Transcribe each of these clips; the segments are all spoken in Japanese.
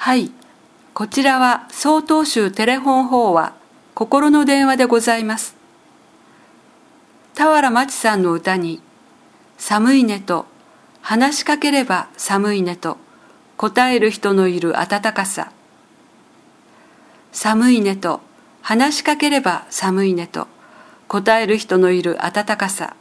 はい、こちらは曹洞宗テレフォン法話心の電話でございます。俵万智さんの歌に、寒いねと話しかければ寒いねと答える人のいる温かさ。寒いねと話しかければ寒いねと答える人のいる温かさ。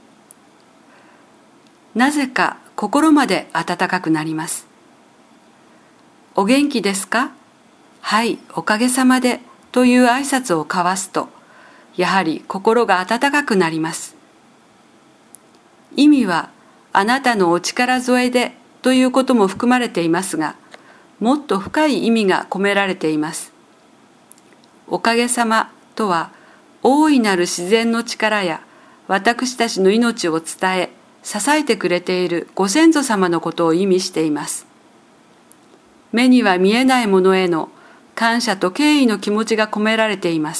なぜか心まで温かくなります。お元気ですか？はい、おかげさまでという挨拶を交わすと、やはり心が温かくなります。意味は、あなたのお力添えでということも含まれていますが、もっと深い意味が込められています。おかげさまとは、大いなる自然の力や私たちの命を伝え、支えてくれているご先祖様のことを意味しています。目には見えないものへの感謝と敬意の気持ちが込められています。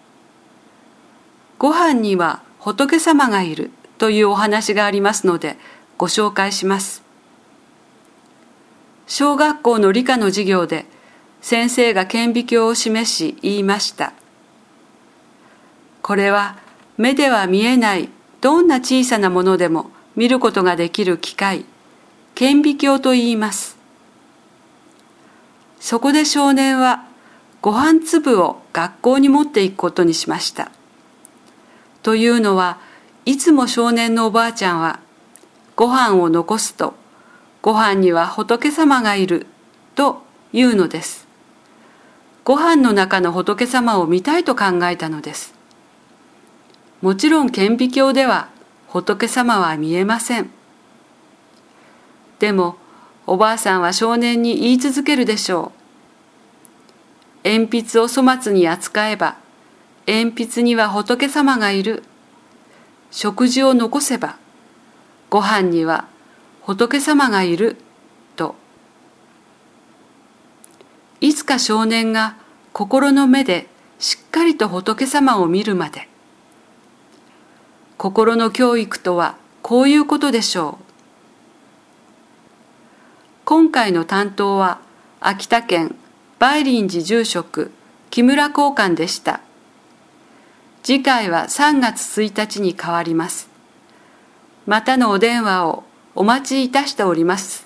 ご飯には仏様がいるというお話がありますのでご紹介します。小学校の理科の授業で先生が顕微鏡を示し言いました。これは目では見えないどんな小さなものでも見ることができる機械、顕微鏡と言います。そこで少年はご飯粒を学校に持っていくことにしました。というのは、いつも少年のおばあちゃんは、ご飯を残すと、ご飯には仏様がいるというのです。ご飯の中の仏様を見たいと考えたのです。もちろん顕微鏡では仏様は見えません。でも、おばあさんは少年に言い続けるでしょう。鉛筆を粗末に扱えば、鉛筆には仏様がいる。食事を残せば、ご飯には仏様がいる。と。いつか少年が心の目でしっかりと仏様を見るまで。心の教育とはこういうことでしょう。今回の担当は秋田県梅林寺住職木村光寛でした。次回は3月1日に変わります。またのお電話をお待ちいたしております。